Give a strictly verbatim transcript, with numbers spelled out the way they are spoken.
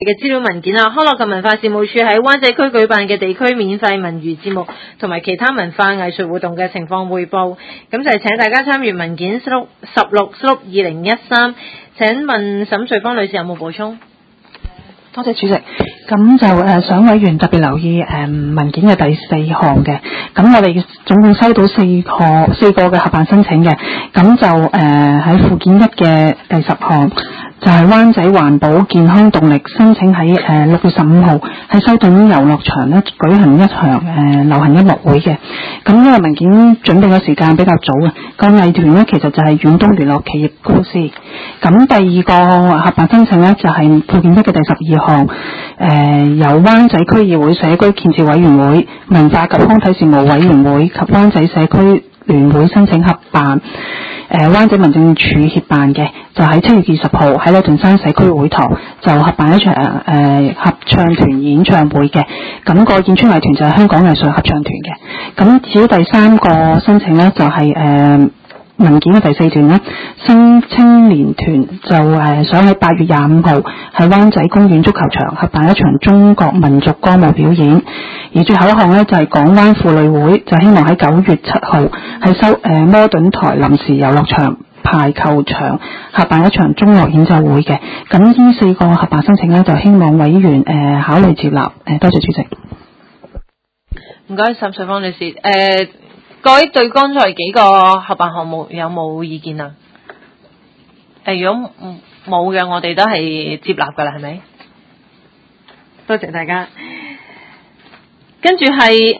嘅資料文件啊，康樂及文化事務處喺灣仔區舉辦嘅地區免費文娛節目同埋其他文化藝術活動嘅情況匯報，咁就係請大家參閱文件十六十六二零一三。請問沈瑞芳女士有冇補充？ 多謝主席。咁就誒想委員特別留意誒、呃、文件嘅第四項嘅，咁我哋總共收到四個四個嘅合辦申請嘅，咁就誒喺、呃、附件一嘅第十項，就係、是、灣仔環保健康動力申請喺誒六月十五號喺修頓遊樂場咧舉行一場誒、呃、流行音樂會嘅。咁呢個文件準備嘅時間比較早啊，個藝團咧其實就係遠東娛樂企業公司。咁第二個合辦申請咧就係、是、附件一嘅第十二項，誒、呃、由灣仔區議會社區建設委員會、文化及康體事務委員會及灣仔社區聯會申請合辦，誒、呃、灣仔民政處協辦嘅，就喺七月二十號喺禮頓山社區會堂就合辦一場誒、呃、合唱團演唱會嘅。咁、那個演出藝團就係香港藝術合唱團嘅。咁至於第三個申請呢，就係、是、誒。呃文件嘅第四段呢，新青年團就誒、呃、想喺八月廿五號喺灣仔公園足球場合辦一場中國民族歌舞表演，而最後一項呢，就係、是、港灣婦女會就希望喺九月七號喺收誒摩頓台臨時遊樂場排球場合辦一場中樂演奏會嘅。咁呢四個合辦申請呢，就希望委員誒、呃、考慮接納。誒、呃、多謝主席。 唔該，沈瑞芳女士。誒、呃。各位對剛才幾個合辦項目有冇意見啊？誒，如果冇嘅，我哋都係接納㗎啦，係咪？多謝大家。跟住係。